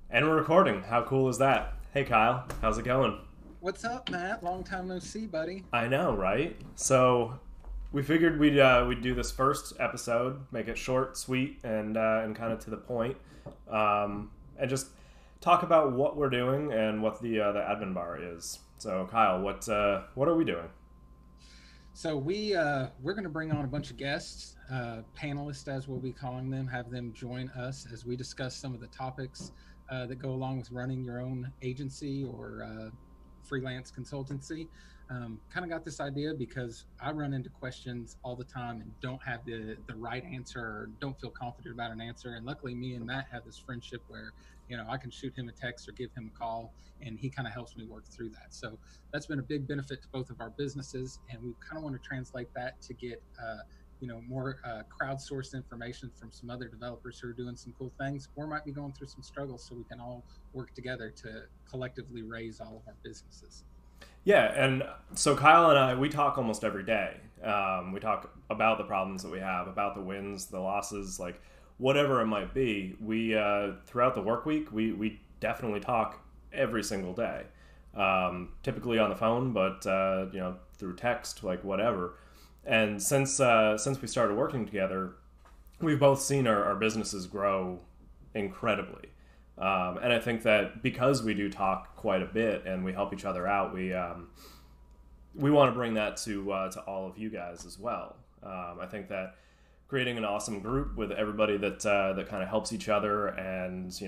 And we're recording. How cool is that? Hey, Kyle. How's it going? What's up, Matt? Long time no see, buddy. I know, right? So, we figured we'd do this first episode, make it short, sweet, and kind of to the point, and just talk about what we're doing and what the admin bar is. So, Kyle, what are we doing? So we're going to bring on a bunch of guests, panelists as we'll be calling them, have them join us as we discuss some of the topics that go along with running your own agency or freelance consultancy. Kind of got this idea because I run into questions all the time and don't have the right answer or don't feel confident about an answer. And luckily, me and Matt have this friendship where I can shoot him a text or give him a call, and he kind of helps me work through that. So that's been a big benefit to both of our businesses, and we kind of want to translate that to get more crowdsourced information from some other developers who are doing some cool things or might be going through some struggles, so we can all work together to collectively raise all of our businesses. Yeah, and so Kyle and I, we talk almost every day. We talk about the problems that we have, about the wins, the losses, like whatever it might be. We throughout the work week, we definitely talk every single day. Typically on the phone, but through text, like whatever. And since we started working together, we've both seen our businesses grow incredibly. And I think that because we do talk quite a bit and we help each other out, we want to bring that to all of you guys as well. I think that creating an awesome group with everybody that kind of helps each other, and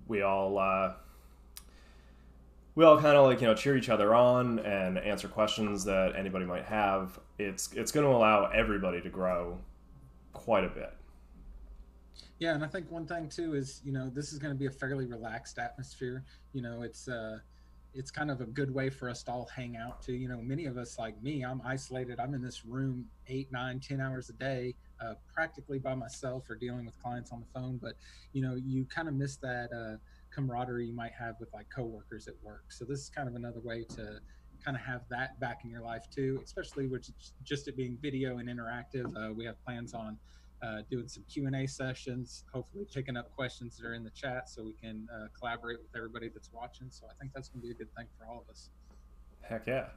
we all kind of like cheer each other on and answer questions that anybody might have. It's going to allow everybody to grow quite a bit. Yeah, and I think one thing too is this is going to be a fairly relaxed atmosphere. It's kind of a good way for us to all hang out too. Many of us, like me, I'm isolated. I'm in this room 8, 9, 10 hours a day, practically by myself or dealing with clients on the phone. But you kind of miss that camaraderie you might have with like coworkers at work. So this is kind of another way to kind of have that back in your life too, especially with just it being video and interactive. We have plans on doing some Q&A sessions, hopefully picking up questions that are in the chat so we can collaborate with everybody that's watching. So I think that's going to be a good thing for all of us. Heck yeah.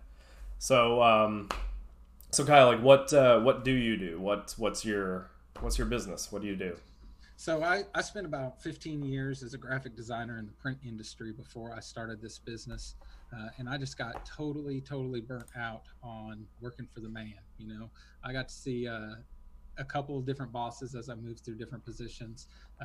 So Kyle, like what do you do? What's your business? What do you do? So I spent about 15 years as a graphic designer in the print industry before I started this business. And I just got totally burnt out on working for the man. I got to see a couple of different bosses as I moved through different positions,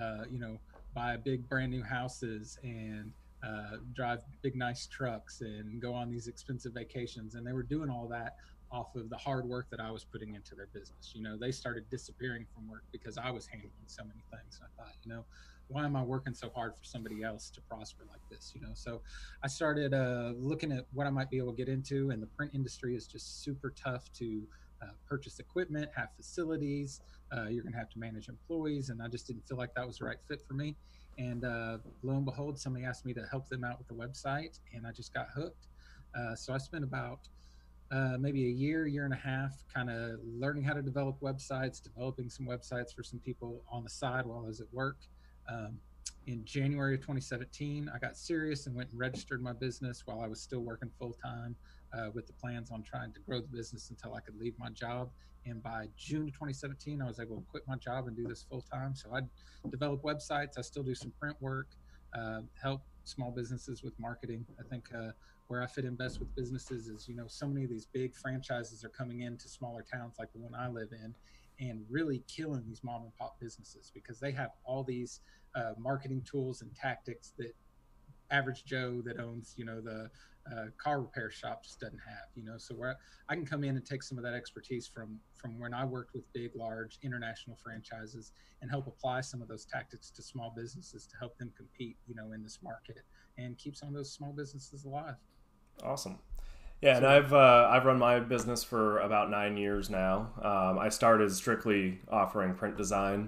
buy big brand new houses and drive big nice trucks and go on these expensive vacations. And they were doing all that off of the hard work that I was putting into their business. They started disappearing from work because I was handling so many things. And I thought, why am I working so hard for somebody else to prosper like this? So I started looking at what I might be able to get into, and the print industry is just super tough to purchase equipment, have facilities. You're going to have to manage employees, and I just didn't feel like that was the right fit for me. And lo and behold, somebody asked me to help them out with the website, and I just got hooked. So I spent about maybe a year and a half kind of learning how to develop websites, developing some websites for some people on the side while I was at work. Um, in January of 2017, I got serious and went and registered my business while I was still working full time, with the plans on trying to grow the business until I could leave my job. And by June of 2017, I was able to quit my job and do this full time. So I develop websites. I still do some print work, help small businesses with marketing. I think where I fit in best with businesses is, so many of these big franchises are coming into smaller towns like the one I live in and really killing these mom and pop businesses because they have all these marketing tools and tactics that average Joe that owns, the car repair shop just doesn't have, so where I can come in and take some of that expertise from when I worked with big, large international franchises and help apply some of those tactics to small businesses to help them compete, in this market and keep some of those small businesses alive. Awesome. Yeah, and So I've run my business for about 9 years now. I started strictly offering print design.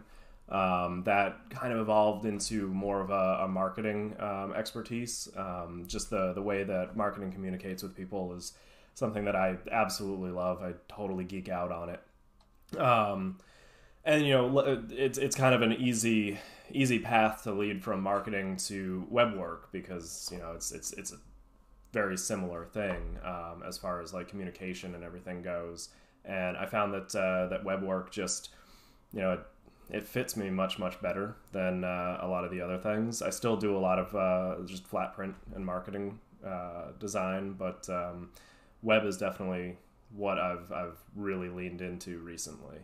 That kind of evolved into more of a marketing expertise. Just the way that marketing communicates with people is something that I absolutely love. I totally geek out on it. And it's kind of an easy path to lead from marketing to web work, because it's a very similar thing as far as like communication and everything goes. And I found that that web work just, it fits me much better than a lot of the other things. I still do a lot of just flat print and marketing design, but web is definitely what I've really leaned into recently.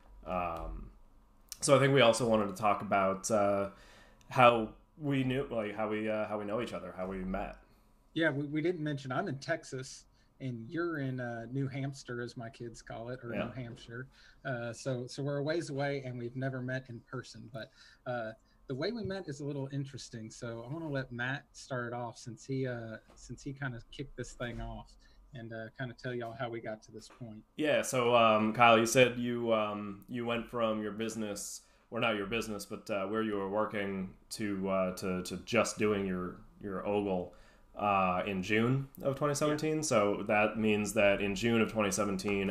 So I think we also wanted to talk about how we know each other, how we met. Yeah, we didn't mention I'm in Texas and you're in New Hampshire, as my kids call it, or Yeah. New Hampshire. So we're a ways away and we've never met in person. But the way we met is a little interesting. So I want to let Matt start it off, since he kind of kicked this thing off, and kind of tell y'all how we got to this point. Yeah. So Kyle, you said you went from your business, or not your business, but where you were working to just doing your Ogle in June of 2017. So that means that in June of 2017,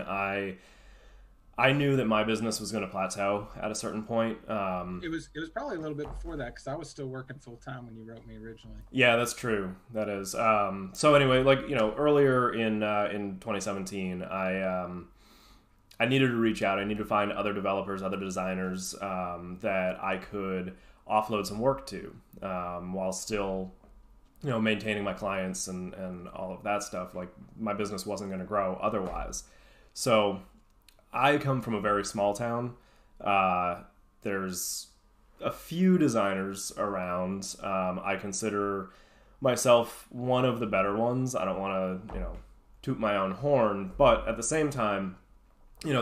I knew that my business was going to plateau at a certain point. It was probably a little bit before that, because I was still working full time when you wrote me originally. Yeah, that's true. That is. So anyway, earlier in 2017, I needed to reach out. I needed to find other developers, other designers that I could offload some work to, while still maintaining my clients and all of that stuff. Like, my business wasn't going to grow otherwise. So I come from a very small town. There's a few designers around. I consider myself one of the better ones. I don't want to, toot my own horn, but at the same time, there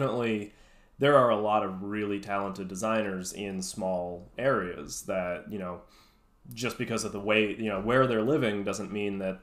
are a lot of really talented designers in small areas that, just because of the way, where they're living doesn't mean that,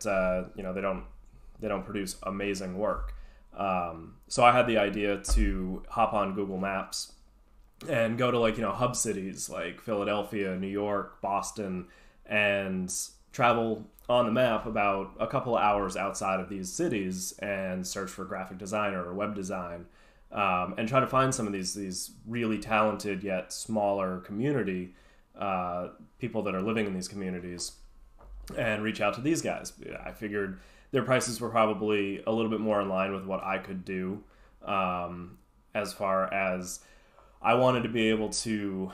they don't produce amazing work. So I had the idea to hop on Google Maps and go to hub cities like Philadelphia, New York, Boston, and travel on the map about a couple of hours outside of these cities and search for graphic design or web design, and try to find some of these really talented yet smaller community people that are living in these communities, and reach out to these guys. I figured their prices were probably a little bit more in line with what I could do, as far as I wanted to be able to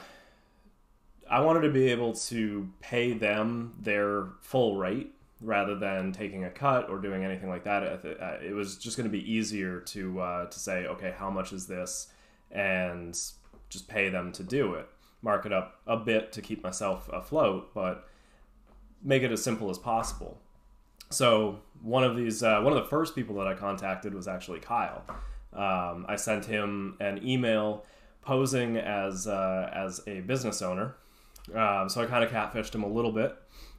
pay them their full rate rather than taking a cut or doing anything like that. It was just going to be easier to say, okay, how much is this, and just pay them to do it. Mark it up a bit to keep myself afloat, but make it as simple as possible. So one of the first people that I contacted was actually Kyle. I sent him an email posing as a business owner. So I kind of catfished him a little bit.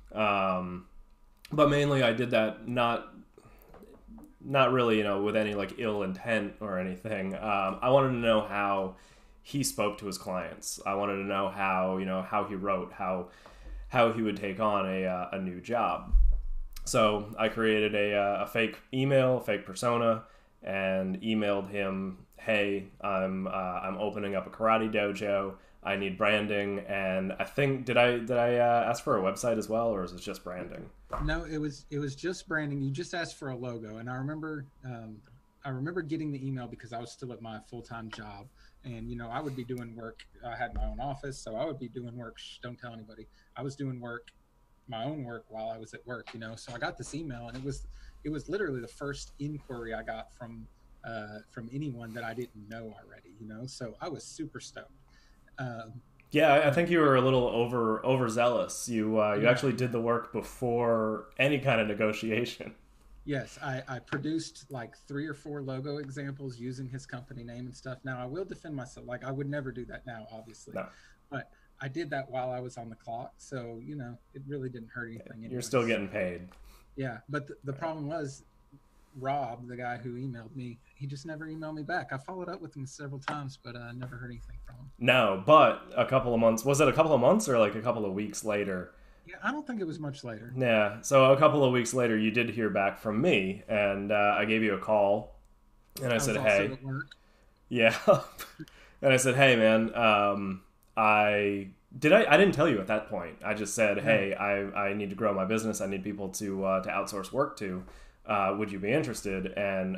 But mainly I did that not really, with any ill intent or anything. I wanted to know how he spoke to his clients. I wanted to know how he wrote, how he would take on a new job. So I created a fake email, fake persona, and emailed him, "Hey, I'm opening up a karate dojo. I need branding." And I think did I ask for a website as well, or is it just branding? No, it was just branding. You just asked for a logo, and I remember getting the email because I was still at my full-time job, and I would be doing work. I had my own office, so I would be doing work. Don't tell anybody. I was doing my own work while I was at work. So I got this email, and it was literally the first inquiry I got from anyone that I didn't know already. So I was super stoked. Yeah, I think you were a little overzealous. You actually did the work before any kind of negotiation. Yes, I produced 3 or 4 logo examples using his company name and stuff. Now, I will defend myself. I would never do that now, obviously. No. But I did that while I was on the clock. So, it really didn't hurt anything. Anyways. You're still getting paid. Yeah, but the problem was, Rob, the guy who emailed me, he just never emailed me back. I followed up with him several times, but I never heard anything from him. No, but a couple of months. Was it a couple of months or a couple of weeks later? Yeah, I don't think it was much later. Yeah, so a couple of weeks later, you did hear back from me, and I gave you a call, and I said, "Hey." At work. Yeah. And I said, "Hey, man, I I didn't tell you at that point. I just said, Yeah. hey, I need to grow my business. I need people to outsource work to. Would you be interested? And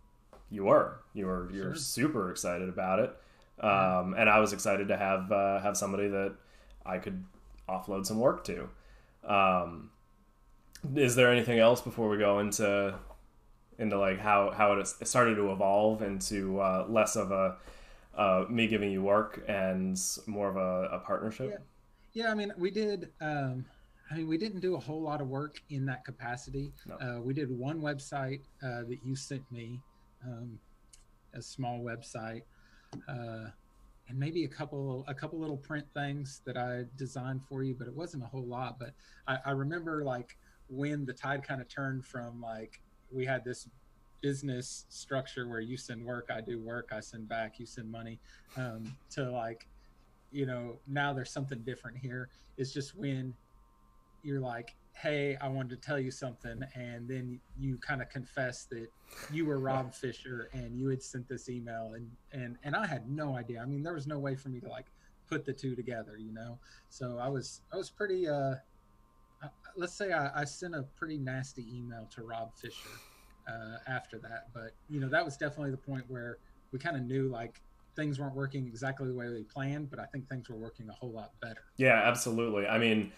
you're Sure. super excited about it. Yeah. And I was excited to have somebody that I could offload some work to. Um, is there anything else before we go into like how it started to evolve into less of a me giving you work and more of a Yeah. partnership? Yeah. I mean, we did. I mean, we didn't do a whole lot of work in that capacity. No. We did one website that you sent me, um, a small website, uh, and maybe a couple little print things that I designed for you, but it wasn't a whole lot. But I remember like when the tide kind of turned from like we had this business structure where you send work, I do work, I send back, you send money, to like, now there's something different here. It's just when you're like, hey, I wanted to tell you something, and then you kind of confess that you were Rob Fisher and you had sent this email, and I had no idea. I mean, there was no way for me to like put the two together. So I was pretty let's say I sent a pretty nasty email to Rob Fisher after that. But that was definitely the point where we kind of knew like things weren't working exactly the way we planned, but I think things were working a whole lot better. Yeah, absolutely. I mean,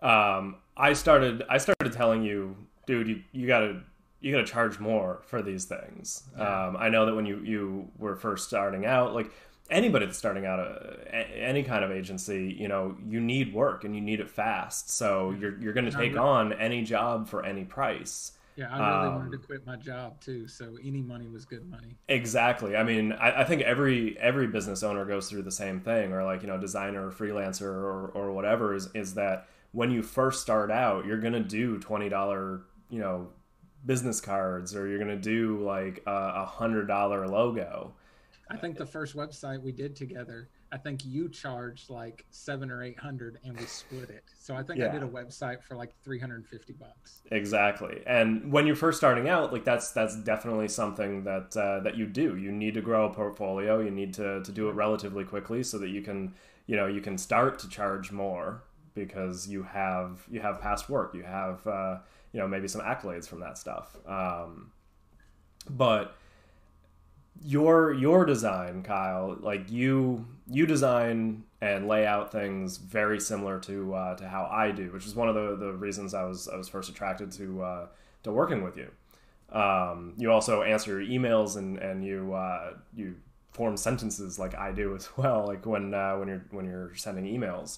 I started telling you, dude, you gotta charge more for these things. Yeah. I know that when you were first starting out, like anybody that's starting out any kind of agency, you need work and you need it fast. So you're going to And take on any job for any price. yeah, I really wanted to quit my job too, so any money was good money. Exactly. I mean, I think every business owner goes through the same thing, or like designer or freelancer or whatever is that when you first start out, you're gonna do $20 business cards, or you're gonna do like $100 logo. I think the first website we did together, I think you charged like 700 or 800, and we split it. So I think I did Yeah. a website for like $350. Exactly. And when you're first starting out, like that's definitely something that you do. You need to grow a portfolio. You need to do it relatively quickly so that you can start to charge more because you have past work. You have maybe some accolades from that stuff. But your design, Kyle, like you design and lay out things very similar to how I do, which is one of the reasons I was first attracted to working with you. You also answer your emails and you form sentences like I do as well, like when you're sending emails.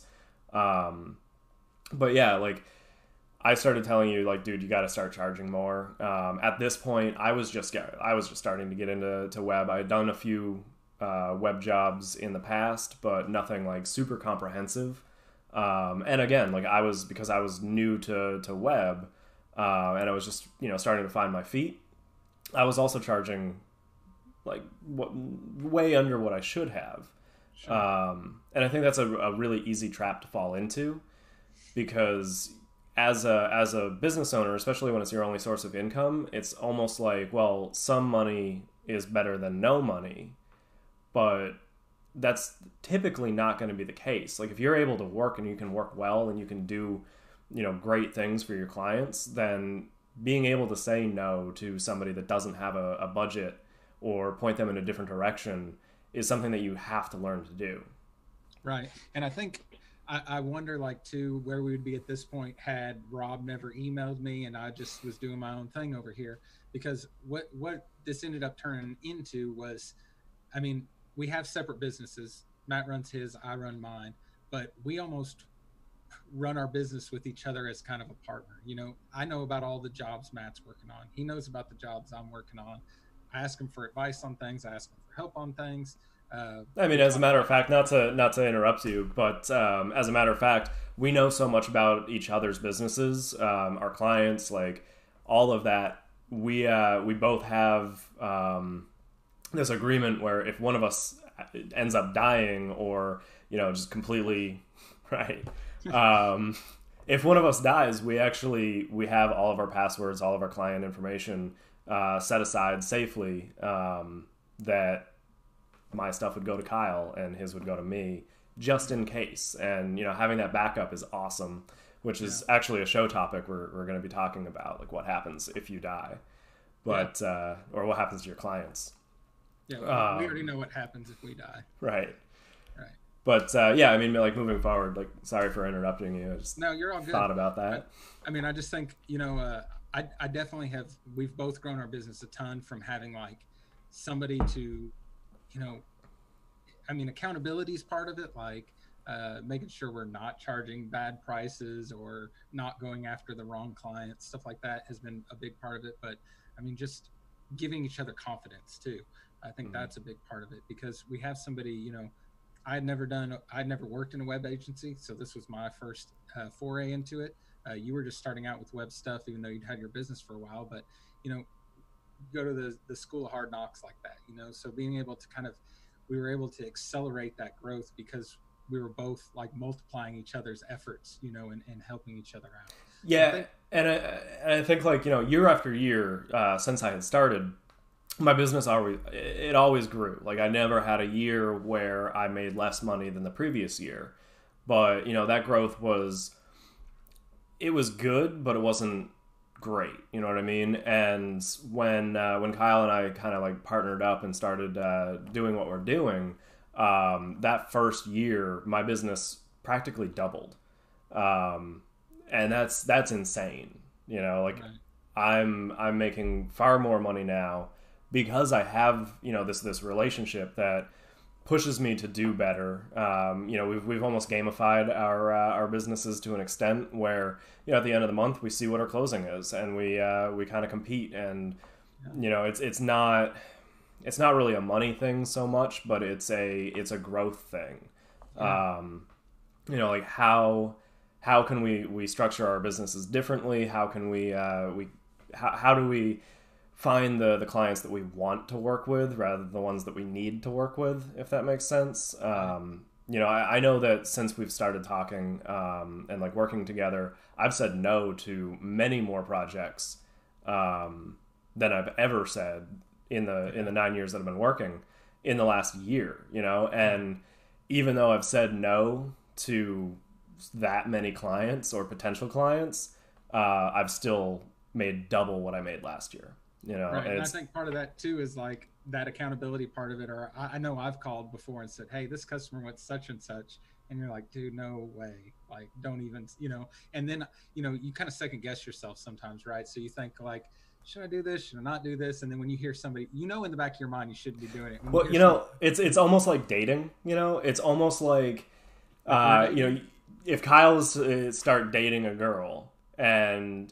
But yeah, like I started telling you, like, dude, you got to start charging more. At this point, I was just starting to get into web. I had done a few web jobs in the past, but nothing like super comprehensive. And again, like because I was new to web, and I was just starting to find my feet. I was also charging like way under what I should have. Sure. And I think that's a really easy trap to fall into because as a business owner, especially when it's your only source of income, it's almost like, well, some money is better than no money, but that's typically not going to be the case. Like if you're able to work and you can work well and you can do, great things for your clients, then being able to say no to somebody that doesn't have a budget or point them in a different direction is something that you have to learn to do. Right. And I think I wonder like too where we would be at this point had Rob never emailed me and I just was doing my own thing over here. Because what this ended up turning into was, I mean, we have separate businesses. Matt runs his, I run mine, but we almost run our business with each other as kind of a partner. I know about all the jobs Matt's working on. He knows about the jobs I'm working on. I ask him for advice on things. I ask him for help on things. I mean, We as a talk matter about of fact, not to interrupt you, but as a matter of fact, we know so much about each other's businesses, our clients, like all of that. We both have this agreement where if one of us ends up dying or just completely right, if one of us dies, we have all of our passwords, all of our client information set aside safely. That my stuff would go to Kyle and his would go to me, just in case. And, you know, having that backup is awesome, which is actually a show topic we're going to be talking about, like what happens if you die, but, or what happens to your clients. Yeah. We already know what happens if we die. Right. Right. But, yeah, I mean, like moving forward, like, sorry for interrupting you. I just No, you're all good. thought about that. I mean, I just think, you know, I definitely have, we've both grown our business a ton from having like somebody to, you know, I mean, accountability is part of it. Like, making sure we're not charging bad prices or not going after the wrong clients, stuff like that has been a big part of it. But I mean, just giving each other confidence too. I think that's a big part of it, because we have somebody, you know, I'd never worked in a web agency. So this was my first foray into it. You were just starting out with web stuff, even though you'd had your business for a while, but, you know, go to the school of hard knocks like that, you know? So being able to we were able to accelerate that growth because we were both like multiplying each other's efforts, you know, and helping each other out. Yeah. And I think like, you know, year after year, since I had started, my business always grew. Like I never had a year where I made less money than the previous year, but, you know, that growth was good, but it wasn't great. You know what I mean? And when Kyle and I kind of like partnered up and started doing what we're doing, that first year, my business practically doubled. And that's insane. You know, like right. I'm making far more money now because I have, you know, this relationship that pushes me to do better. You know, we've almost gamified our businesses to an extent where, you know, at the end of the month we see what our closing is, and we kind of compete. And you know, it's not really a money thing so much, but it's a growth thing. Yeah. You know, like how can we structure our businesses differently? How can how do we find the clients that we want to work with rather than the ones that we need to work with, if that makes sense. You know, I know that since we've started talking and like working together, I've said no to many more projects than I've ever said in the 9 years that I've been working in the last year, you know. And even though I've said no to that many clients or potential clients, I've still made double what I made last year. You know, right. And I think part of that too is like that accountability part of it. Or I know I've called before and said, "Hey, this customer went such and such," and you're like, "Dude, no way!" Like, don't even, you know. And then, you know, you kind of second guess yourself sometimes, right? So you think like, "Should I do this? Should I not do this?" And then when you hear somebody, you know, in the back of your mind, you shouldn't be doing it. Well, you know, it's almost like dating. You know, it's almost like, you know, if Kyle's start dating a girl. And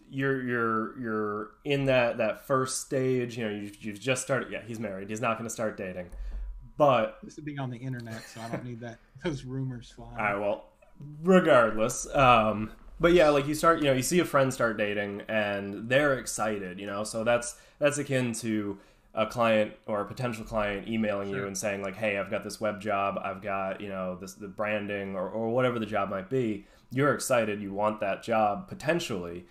you're in that first stage, you know, you've just started. Yeah, he's married. He's not going to start dating, but this is being on the internet, so I don't need those rumors flying. All right, well, regardless, but yeah, like you see a friend start dating, and they're excited, you know. So that's akin to a client or a potential client emailing you and saying like, "Hey, I've got this web job. I've got, you know, the branding or whatever the job might be." You're excited, you want that job potentially,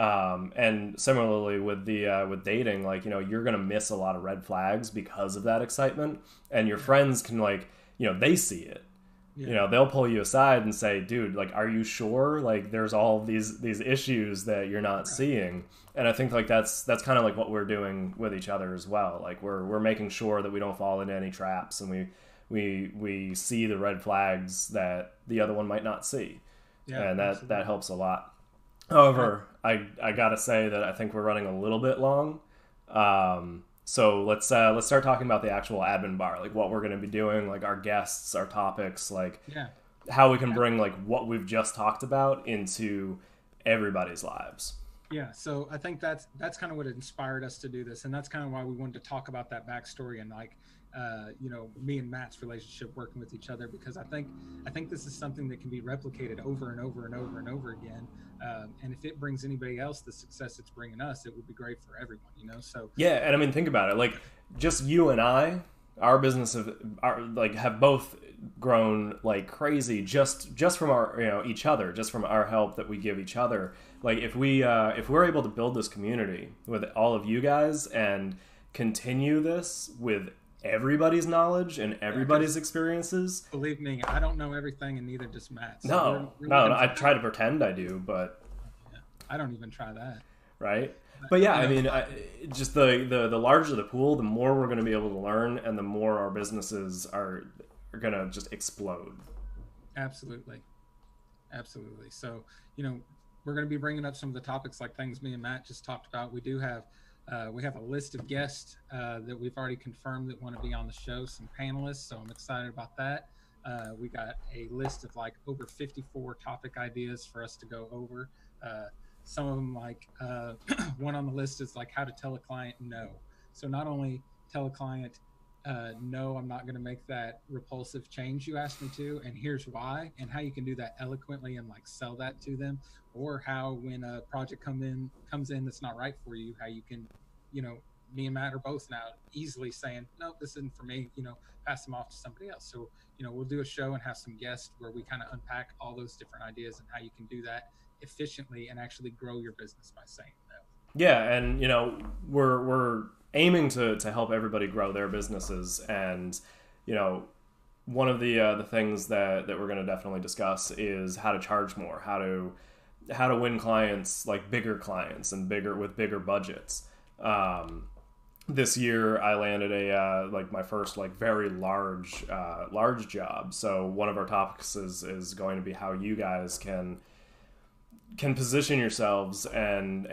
and similarly with dating, like, you know, you're gonna miss a lot of red flags because of that excitement, and your friends can, like, you know, they see it, you know, they'll pull you aside and say, "Dude, like, are you sure? Like, there's all these issues that you're not seeing." And I think like that's kind of like what we're doing with each other as well. Like we're making sure that we don't fall into any traps, and we see the red flags that the other one might not see. Yeah, and that helps a lot. However, I gotta say that I think we're running a little bit long. So let's start talking about the actual admin bar, like what we're going to be doing, like our guests, our topics, like how we can bring like what we've just talked about into everybody's lives. Yeah, so I think that's kind of what inspired us to do this, and that's kind of why we wanted to talk about that backstory and like you know, me and Matt's relationship working with each other, because I think this is something that can be replicated over and over and over and over again. And if it brings anybody else the success it's bringing us, it would be great for everyone, you know? So yeah, and I mean, think about it. Like, just you and I, our business have both grown like crazy just from our, you know, each other, just from our help that we give each other. Like, if we're able to build this community with all of you guys and continue this with everybody's knowledge and everybody's experiences. Believe me, I don't know everything, and neither does Matt. So no, I try to pretend I do, but I don't even try that. Right? But yeah, I mean, just the larger the pool, the more we're going to be able to learn, and the more our businesses are going to just explode. Absolutely. So, we're going to be bringing up some of the topics like things me and Matt just talked about. We do have we have a list of guests that we've already confirmed that want to be on the show, some panelists, so I'm excited about that. We got a list of like over 54 topic ideas for us to go over. Some of them, like one on the list is like how to tell a client no. So not only tell a client, no, I'm not going to make that repulsive change you asked me to, and here's why, and how you can do that eloquently and like sell that to them, or how when a project comes in that's not right for you, how you can, me and Matt are both now easily saying, no, this isn't for me, pass them off to somebody else. So, we'll do a show and have some guests where we kind of unpack all those different ideas and how you can do that efficiently and actually grow your business by saying no. Yeah, and we're aiming to help everybody grow their businesses, and one of the things that we're going to definitely discuss is how to charge more, how to win clients, like bigger clients and with bigger budgets. This year I landed my first very large job. So one of our topics is going to be how you guys can position yourselves and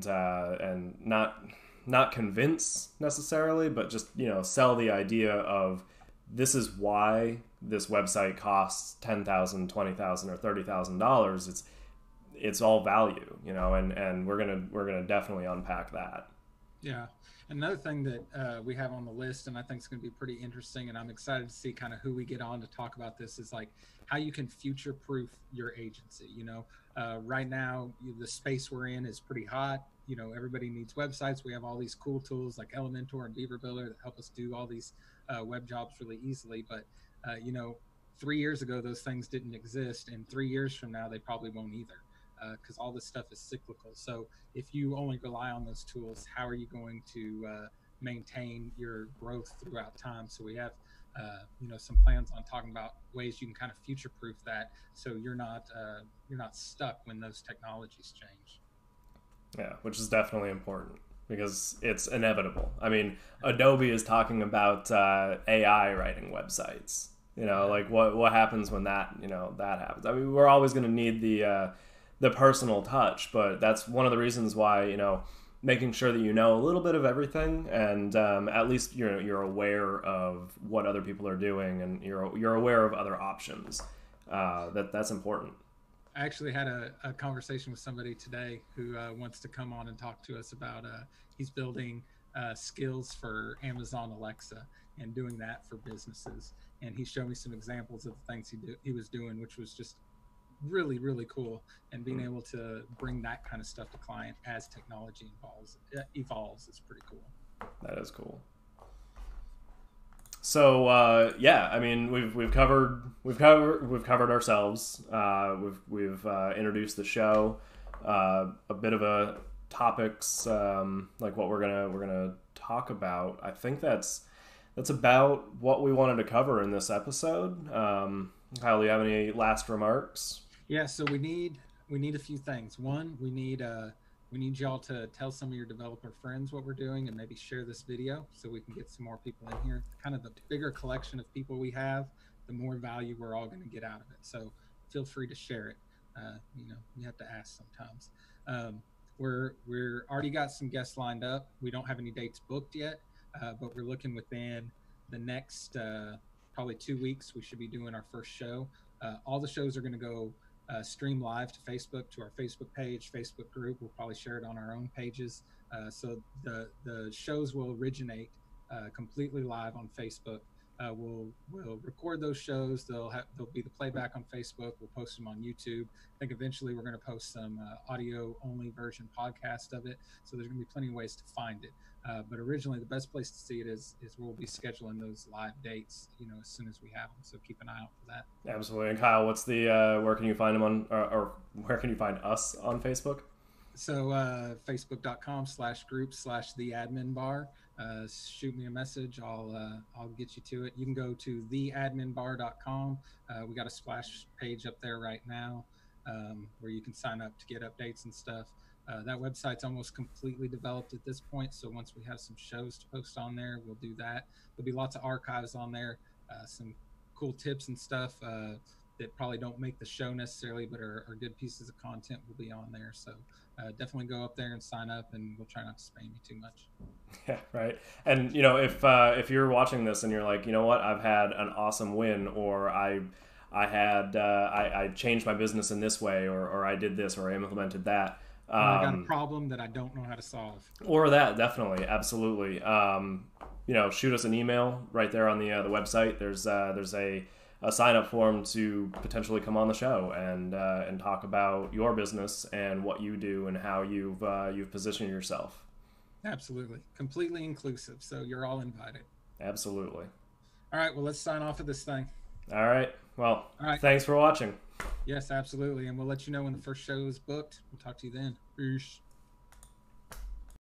not convince necessarily, but just sell the idea of this is why this website costs $10,000, $20,000, or $30,000. It's all value, and we're gonna definitely unpack that. Yeah. Another thing that we have on the list, and I think it's going to be pretty interesting, and I'm excited to see kind of who we get on to talk about this, is like how you can future-proof your agency. Right now, the space we're in is pretty hot. Everybody needs websites. We have all these cool tools like Elementor and Beaver Builder that help us do all these web jobs really easily. But, 3 years ago, those things didn't exist, and 3 years from now, they probably won't either. Because all this stuff is cyclical. So if you only rely on those tools, how are you going to maintain your growth throughout time? So we have, some plans on talking about ways you can kind of future-proof that, so you're not stuck when those technologies change. Yeah, which is definitely important because it's inevitable. I mean, Adobe is talking about AI writing websites. What happens when that happens? I mean, we're always going to need the personal touch, but that's one of the reasons why making sure that a little bit of everything, and at least you're aware of what other people are doing, and you're aware of other options. That's important. I actually had a conversation with somebody today who wants to come on and talk to us about he's building skills for Amazon Alexa and doing that for businesses, and he showed me some examples of the things he was doing, which was just really, really cool, and being able to bring that kind of stuff to client as technology evolves is pretty cool. That is cool. So I mean, we've covered ourselves. We've introduced the show, a bit of a topics like what we're gonna talk about. I think that's about what we wanted to cover in this episode. Kyle, do you have any last remarks? Yeah, so we need a few things. One, we need y'all to tell some of your developer friends what we're doing, and maybe share this video so we can get some more people in here. Kind of the bigger collection of people we have, the more value we're all going to get out of it. So feel free to share it. You have to ask sometimes. We're already got some guests lined up. We don't have any dates booked yet, but we're looking within the next probably 2 weeks. We should be doing our first show. All the shows are going to go stream live to Facebook, to our Facebook page, Facebook group. We'll probably share it on our own pages. So the shows will originate completely live on Facebook. We'll record those shows. They'll be the playback on Facebook. We'll post them on YouTube. I think eventually we're going to post some audio only version podcast of it. So there's going to be plenty of ways to find it. But originally, the best place to see it is we'll be scheduling those live dates, as soon as we have them. So keep an eye out for that. Absolutely. And Kyle, what's the where can you find them on, or where can you find us on Facebook? So facebook.com/group/the admin bar. Shoot me a message. I'll get you to it. You can go to theadminbar.com. We got a splash page up there right now where you can sign up to get updates and stuff. That website's almost completely developed at this point. So once we have some shows to post on there, we'll do that. There'll be lots of archives on there, some cool tips and stuff that probably don't make the show necessarily, but are good pieces of content will be on there. So definitely go up there and sign up, and we'll try not to spam you too much. Yeah, right. And if you're watching this and you're like, you know what, I've had an awesome win, or I changed my business in this way, or I did this, or I implemented that. I got a problem that I don't know how to solve. Or that, definitely, absolutely. Shoot us an email right there on the website. There's a sign up form to potentially come on the show and talk about your business and what you do and how you've positioned yourself. Absolutely, completely inclusive. So you're all invited. Absolutely. All right. Well, let's sign off of this thing. All right. Well, all right. Thanks for watching. Yes, absolutely. And we'll let you know when the first show is booked. We'll talk to you then. Peace.